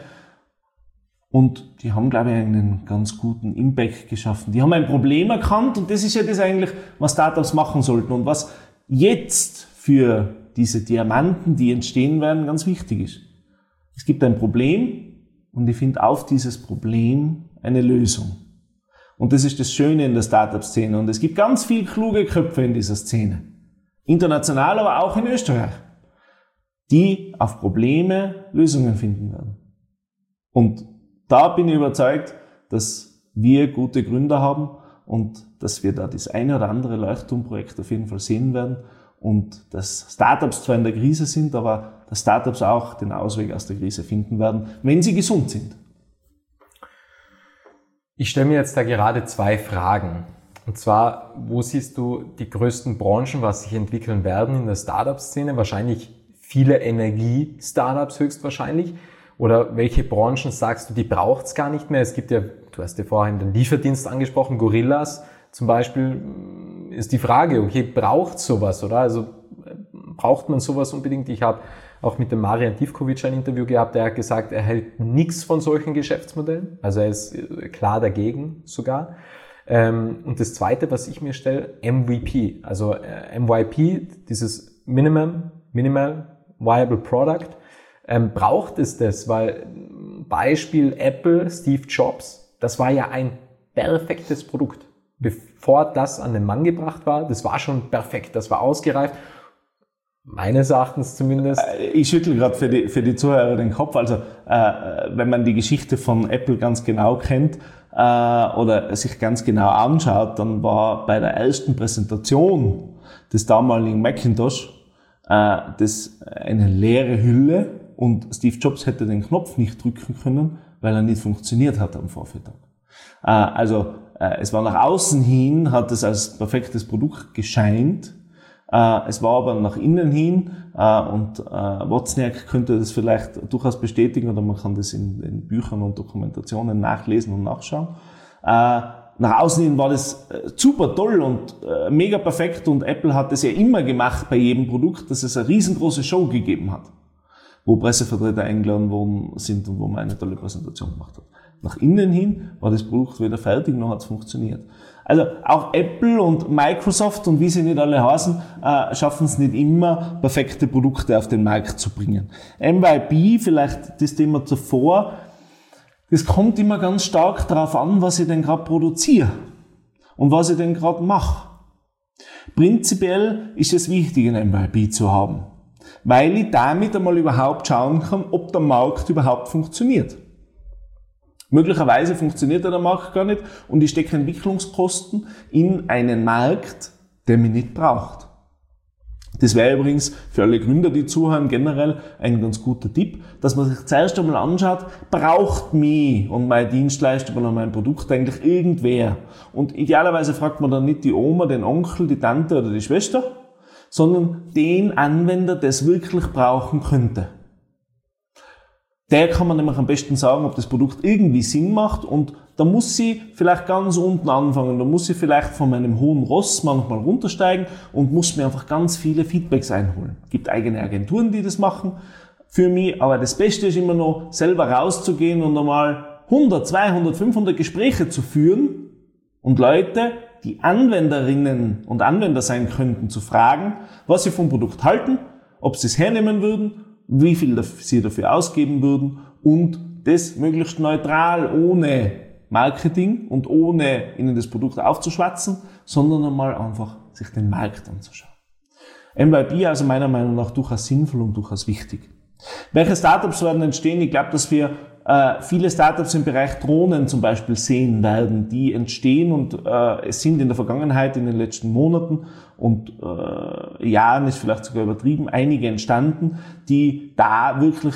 und die haben, glaube ich, einen ganz guten Impact geschaffen. Die haben ein Problem erkannt und das ist ja das eigentlich, was Startups machen sollten und was jetzt für diese Diamanten, die entstehen werden, ganz wichtig ist. Es gibt ein Problem und ich finde auf dieses Problem eine Lösung. Und das ist das Schöne in der Startup-Szene. Und es gibt ganz viele kluge Köpfe in dieser Szene. International, aber auch in Österreich, die auf Probleme Lösungen finden werden. Und da bin ich überzeugt, dass wir gute Gründer haben und dass wir da das eine oder andere Leuchtturmprojekt auf jeden Fall sehen werden und dass Startups zwar in der Krise sind, aber dass Startups auch den Ausweg aus der Krise finden werden, wenn sie gesund sind. Ich stelle mir jetzt da gerade 2 Fragen. Und zwar, wo siehst du die größten Branchen, was sich entwickeln werden in der Startup-Szene? Wahrscheinlich viele Energie-Startups höchstwahrscheinlich. Oder welche Branchen sagst du, die braucht's gar nicht mehr? Es gibt ja, du hast ja vorhin den Lieferdienst angesprochen, Gorillas zum Beispiel, ist die Frage, okay, braucht's sowas, oder? Also braucht man sowas unbedingt? Ich habe auch mit dem Marian Divkovic ein Interview gehabt, der hat gesagt, er hält nichts von solchen Geschäftsmodellen. Also er ist klar dagegen sogar. Und das Zweite, was ich mir stelle, MVP. Also MYP, dieses Minimal Viable Product. Braucht es das? Weil Beispiel Apple, Steve Jobs, das war ja ein perfektes Produkt. Bevor das an den Mann gebracht war, das war schon perfekt, das war ausgereift. Meines Erachtens zumindest. Ich schüttel gerade für die Zuhörer den Kopf. Also wenn man die Geschichte von Apple ganz genau kennt oder sich ganz genau anschaut, dann war bei der ersten Präsentation des damaligen Macintosh das eine leere Hülle und Steve Jobs hätte den Knopf nicht drücken können, weil er nicht funktioniert hat am Vormittag. Also es war nach außen hin, hat es als perfektes Produkt gescheint. Es war aber nach innen hin, und Wozniak könnte das vielleicht durchaus bestätigen, oder man kann das in Büchern und Dokumentationen nachlesen und nachschauen. Nach außen hin war das super toll und mega perfekt, und Apple hat es ja immer gemacht bei jedem Produkt, dass es eine riesengroße Show gegeben hat, wo Pressevertreter eingeladen worden sind und wo man eine tolle Präsentation gemacht hat. Nach innen hin war das Produkt wieder fertig, noch hat es funktioniert. Also auch Apple und Microsoft und wie sie nicht alle heißen, schaffen es nicht immer, perfekte Produkte auf den Markt zu bringen. MYP, vielleicht das Thema zuvor, das kommt immer ganz stark darauf an, was ich denn gerade produziere. und was ich denn gerade mache. Prinzipiell ist es wichtig, ein MVP zu haben, weil ich damit einmal überhaupt schauen kann, ob der Markt überhaupt funktioniert. Möglicherweise funktioniert der Markt gar nicht und ich stecke Entwicklungskosten in einen Markt, der mich nicht braucht. Das wäre übrigens für alle Gründer, die zuhören, generell ein ganz guter Tipp, dass man sich zuerst einmal anschaut, braucht mich und meine Dienstleistung oder mein Produkt eigentlich irgendwer? Und idealerweise fragt man dann nicht die Oma, den Onkel, die Tante oder die Schwester, sondern den Anwender, der es wirklich brauchen könnte. Der kann man nämlich am besten sagen, ob das Produkt irgendwie Sinn macht, und da muss ich vielleicht ganz unten anfangen, da muss ich vielleicht von meinem hohen Ross manchmal runtersteigen und muss mir einfach ganz viele Feedbacks einholen. Es gibt eigene Agenturen, die das machen für mich, aber das Beste ist immer noch, selber rauszugehen und einmal 100, 200, 500 Gespräche zu führen und Leute, die Anwenderinnen und Anwender sein könnten, zu fragen, was sie vom Produkt halten, ob sie es hernehmen würden, wie viel sie dafür ausgeben würden und das möglichst neutral, ohne Marketing und ohne ihnen das Produkt aufzuschwatzen, sondern einmal einfach sich den Markt anzuschauen. MVP also meiner Meinung nach durchaus sinnvoll und durchaus wichtig. Welche Startups werden entstehen? Ich glaube, dass wir viele Startups im Bereich Drohnen zum Beispiel sehen werden, die entstehen und es sind in der Vergangenheit, in den letzten Monaten und Jahren ist vielleicht sogar übertrieben, einige entstanden, die da wirklich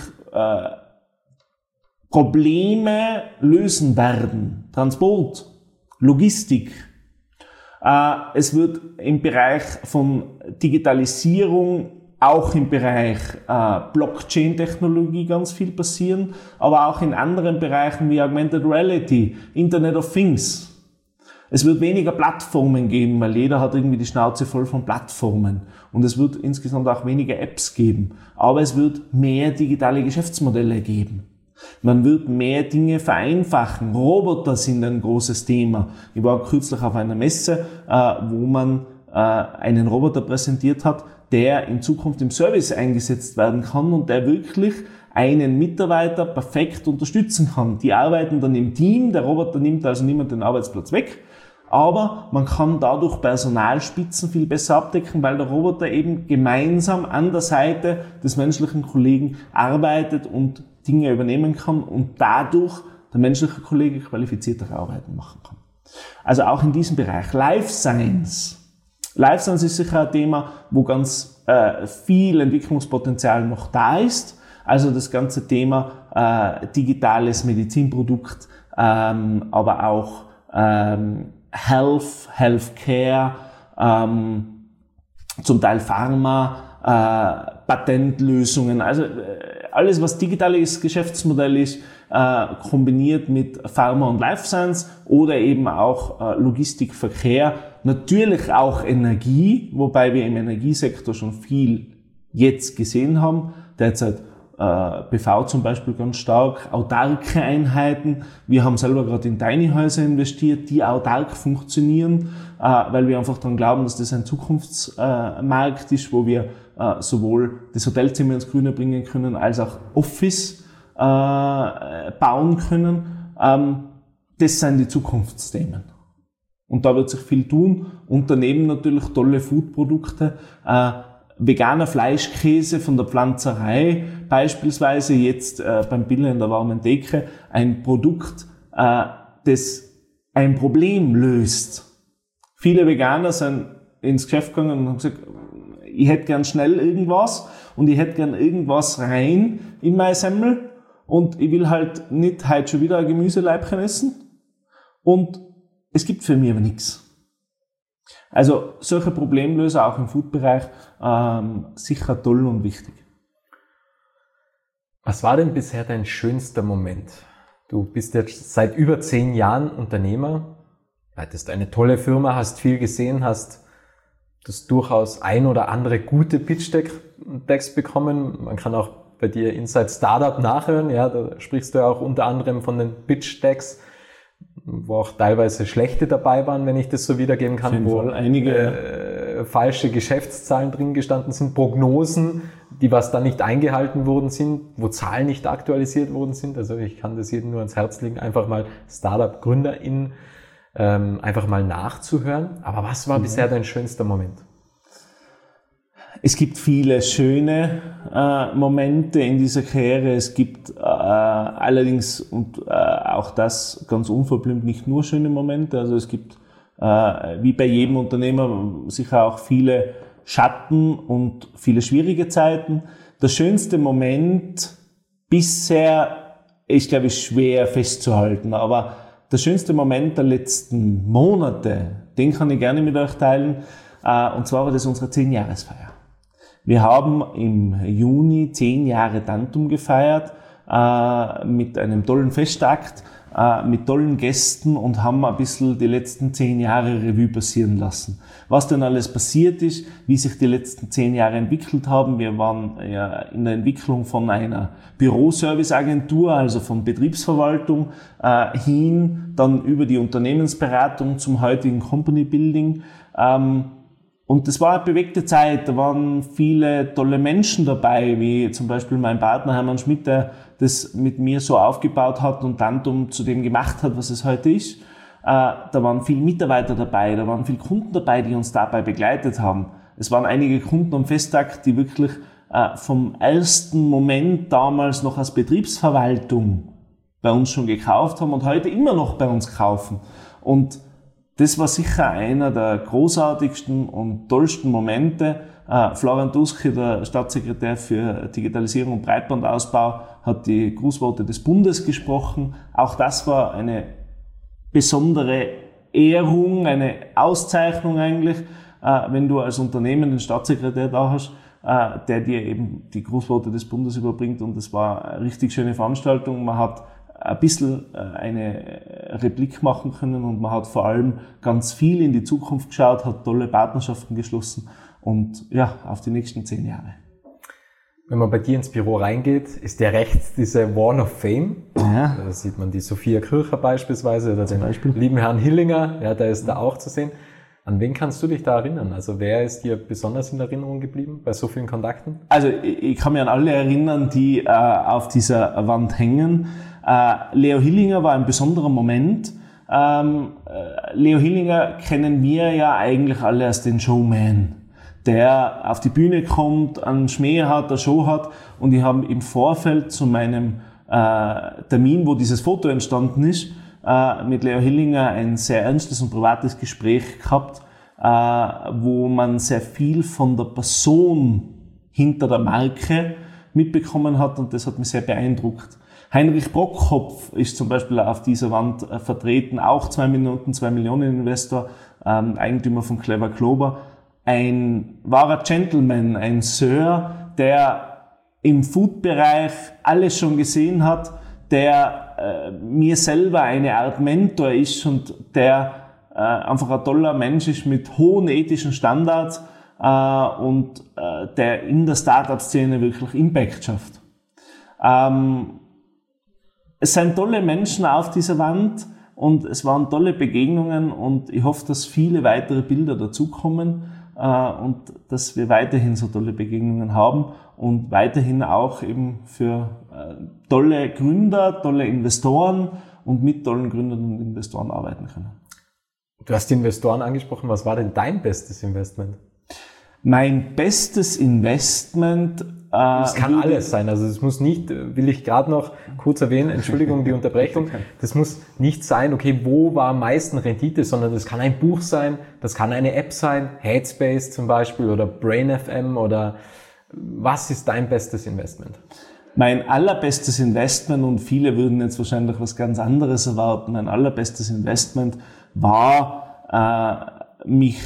Probleme lösen werden. Transport, Logistik. Es wird im Bereich von Digitalisierung, auch im Bereich Blockchain-Technologie ganz viel passieren, aber auch in anderen Bereichen wie Augmented Reality, Internet of Things. Es wird weniger Plattformen geben, weil jeder hat irgendwie die Schnauze voll von Plattformen. Und es wird insgesamt auch weniger Apps geben. Aber es wird mehr digitale Geschäftsmodelle geben. Man wird mehr Dinge vereinfachen. Roboter sind ein großes Thema. Ich war kürzlich auf einer Messe, wo man einen Roboter präsentiert hat, der in Zukunft im Service eingesetzt werden kann und der wirklich einen Mitarbeiter perfekt unterstützen kann. Die arbeiten dann im Team, der Roboter nimmt also niemand den Arbeitsplatz weg, aber man kann dadurch Personalspitzen viel besser abdecken, weil der Roboter eben gemeinsam an der Seite des menschlichen Kollegen arbeitet und Dinge übernehmen kann und dadurch der menschliche Kollege qualifiziertere Arbeiten machen kann. Also auch in diesem Bereich Life Science. Life Science ist sicher ein Thema, wo ganz viel Entwicklungspotenzial noch da ist. Also das ganze Thema digitales Medizinprodukt, aber auch Healthcare, zum Teil Pharma, Patentlösungen, also alles, was digitales Geschäftsmodell ist, kombiniert mit Pharma und Life Science oder eben auch Logistik, Verkehr, natürlich auch Energie, wobei wir im Energiesektor schon viel jetzt gesehen haben, derzeit PV zum Beispiel ganz stark, autarke Einheiten. Wir haben selber gerade in Tiny Häuser investiert, die autark funktionieren, weil wir einfach daran glauben, dass das ein Zukunftsmarkt ist, wo wir sowohl das Hotelzimmer ins Grüne bringen können, als auch Office bauen können. Das sind die Zukunftsthemen. Und da wird sich viel tun. Und daneben natürlich tolle Foodprodukte, veganer Fleischkäse von der Pflanzerei, beispielsweise jetzt beim Billa in der warmen Theke, ein Produkt, das ein Problem löst. Viele Veganer sind ins Geschäft gegangen und haben gesagt, ich hätte gern schnell irgendwas und ich hätte gern irgendwas rein in meine Semmel und ich will halt nicht heute schon wieder ein Gemüseleibchen essen und es gibt für mich aber nichts. Also solche Problemlöser auch im Food-Bereich sicher toll und wichtig. Was war denn bisher dein schönster Moment? Du bist jetzt seit über 10 Jahren Unternehmer, leitest eine tolle Firma, hast viel gesehen, hast das durchaus ein oder andere gute Pitch-Decks bekommen. Man kann auch bei dir Inside Startup nachhören, ja, da sprichst du ja auch unter anderem von den Pitch-Decks, wo auch teilweise schlechte dabei waren, wenn ich das so wiedergeben kann, wo einige falsche Geschäftszahlen drin gestanden sind, Prognosen, die was dann nicht eingehalten worden sind, wo Zahlen nicht aktualisiert worden sind. Also ich kann das jedem nur ans Herz legen, einfach mal Startup-GründerInnen einfach mal nachzuhören. Aber was war bisher dein schönster Moment? Es gibt viele schöne Momente in dieser Karriere. Es gibt allerdings, und auch das ganz unverblümt, nicht nur schöne Momente. Also es gibt, wie bei jedem Unternehmer, sicher auch viele Schatten und viele schwierige Zeiten. Der schönste Moment bisher ist, glaube ich, schwer festzuhalten. Aber der schönste Moment der letzten Monate, den kann ich gerne mit euch teilen. Und zwar war das unsere 10-Jahresfeier. Wir haben im Juni 10 Jahre Tantum gefeiert, mit einem tollen Festakt, mit tollen Gästen und haben ein bisschen die letzten 10 Jahre Revue passieren lassen. Was denn alles passiert ist, wie sich die letzten 10 Jahre entwickelt haben. Wir waren ja in der Entwicklung von einer Büroserviceagentur, also von Betriebsverwaltung hin, dann über die Unternehmensberatung zum heutigen Company Building. Und das war eine bewegte Zeit, da waren viele tolle Menschen dabei, wie zum Beispiel mein Partner Hermann Schmidt, der das mit mir so aufgebaut hat und Tantum zu dem gemacht hat, was es heute ist. Da waren viele Mitarbeiter dabei, da waren viele Kunden dabei, die uns dabei begleitet haben. Es waren einige Kunden am Festtag, die wirklich vom ersten Moment damals noch als Betriebsverwaltung bei uns schon gekauft haben und heute immer noch bei uns kaufen. Und das war sicher einer der großartigsten und tollsten Momente. Florian Duski, der Staatssekretär für Digitalisierung und Breitbandausbau, hat die Grußworte des Bundes gesprochen. Auch das war eine besondere Ehrung, eine Auszeichnung eigentlich, wenn du als Unternehmen den Staatssekretär da hast, der dir eben die Grußworte des Bundes überbringt. Und das war eine richtig schöne Veranstaltung. Man hat ein bisschen eine Replik machen können und man hat vor allem ganz viel in die Zukunft geschaut, hat tolle Partnerschaften geschlossen und ja, auf die nächsten 10 Jahre. Wenn man bei dir ins Büro reingeht, ist der rechts diese Wall of Fame. Ja. Da sieht man die Sophia Kircher beispielsweise oder den lieben Herrn Hillinger, ja, der ist da auch zu sehen. An wen kannst du dich da erinnern? Also wer ist dir besonders in Erinnerung geblieben bei so vielen Kontakten? Also ich kann mich an alle erinnern, die auf dieser Wand hängen. Leo Hillinger war ein besonderer Moment. Leo Hillinger kennen wir ja eigentlich alle als den Showman, der auf die Bühne kommt, einen Schmäh hat, eine Show hat. Und ich habe im Vorfeld zu meinem Termin, wo dieses Foto entstanden ist, mit Leo Hillinger ein sehr ernstes und privates Gespräch gehabt, wo man sehr viel von der Person hinter der Marke mitbekommen hat und das hat mich sehr beeindruckt. Heinrich Brockhopf ist zum Beispiel auf dieser Wand vertreten, auch 2 Millionen Investor, Eigentümer von Clever Clover, ein wahrer Gentleman, ein Sir, der im Food-Bereich alles schon gesehen hat, der mir selber eine Art Mentor ist und der einfach ein toller Mensch ist mit hohen ethischen Standards und der in der Startup-Szene wirklich Impact schafft. Es sind tolle Menschen auf dieser Wand und es waren tolle Begegnungen und ich hoffe, dass viele weitere Bilder dazukommen und dass wir weiterhin so tolle Begegnungen haben und weiterhin auch eben für tolle Gründer, tolle Investoren und mit tollen Gründern und Investoren arbeiten können. Du hast die Investoren angesprochen. Was war denn dein bestes Investment? Mein bestes Investment... Es kann alles sein. Also es muss nicht, will ich gerade noch kurz erwähnen, Entschuldigung, die Unterbrechung. Das muss nicht sein, okay, wo war am meisten Rendite, sondern das kann ein Buch sein, das kann eine App sein, Headspace zum Beispiel oder Brain FM oder was ist dein bestes Investment? Mein allerbestes Investment, und viele würden jetzt wahrscheinlich was ganz anderes erwarten, mein allerbestes Investment war, mich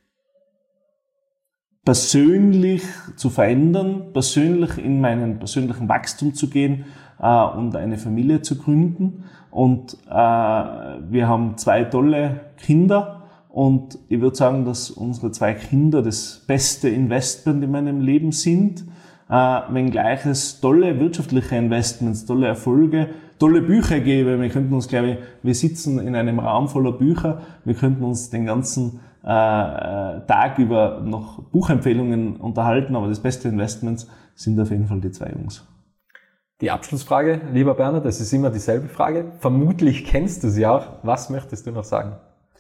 persönlich zu verändern, persönlich in meinen persönlichen Wachstum zu gehen und eine Familie zu gründen. Und wir haben 2 tolle Kinder und ich würde sagen, dass unsere 2 Kinder das beste Investment in meinem Leben sind, wenngleich es tolle wirtschaftliche Investments, tolle Erfolge, tolle Bücher gäbe. Wir könnten uns, glaube ich, wir sitzen in einem Raum voller Bücher, wir könnten uns den ganzen Tag über noch Buchempfehlungen unterhalten, aber das beste Investment sind auf jeden Fall die 2 Jungs. Die Abschlussfrage, lieber Bernhard, das ist immer dieselbe Frage. Vermutlich kennst du sie auch. Was möchtest du noch sagen?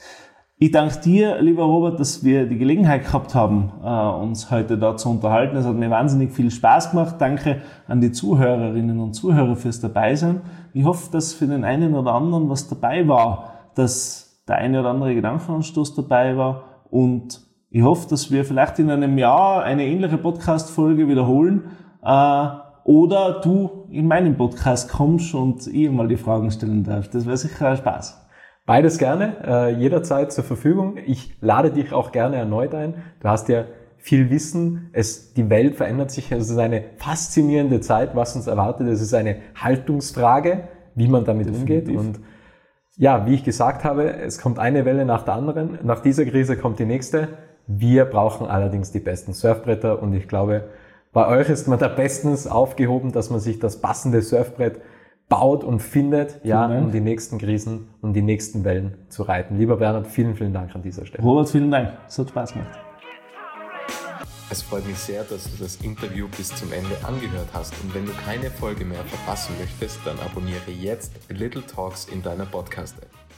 Ich danke dir, lieber Robert, dass wir die Gelegenheit gehabt haben, uns heute da zu unterhalten. Es hat mir wahnsinnig viel Spaß gemacht. Danke an die Zuhörerinnen und Zuhörer fürs Dabeisein. Ich hoffe, dass für den einen oder anderen was dabei war, dass der eine oder andere Gedankenanstoß dabei war. Und ich hoffe, dass wir vielleicht in einem Jahr eine ähnliche Podcast-Folge wiederholen. Oder du in meinen Podcast kommst und ich mal die Fragen stellen darf. Das wäre sicher ein Spaß. Beides gerne, jederzeit zur Verfügung. Ich lade dich auch gerne erneut ein. Du hast ja viel Wissen. Die Welt verändert sich. Es ist eine faszinierende Zeit, was uns erwartet. Es ist eine Haltungsfrage, wie man damit umgeht. Und ja, wie ich gesagt habe, es kommt eine Welle nach der anderen. Nach dieser Krise kommt die nächste. Wir brauchen allerdings die besten Surfbretter. Und ich glaube, bei euch ist man da bestens aufgehoben, dass man sich das passende Surfbrett baut und findet, ja, um die nächsten Krisen, um die nächsten Wellen zu reiten. Lieber Bernhard, vielen, vielen Dank an dieser Stelle. Robert, vielen Dank. Es hat Spaß gemacht. Es freut mich sehr, dass du das Interview bis zum Ende angehört hast. Und wenn du keine Folge mehr verpassen möchtest, dann abonniere jetzt Little Talks in deiner Podcast-App.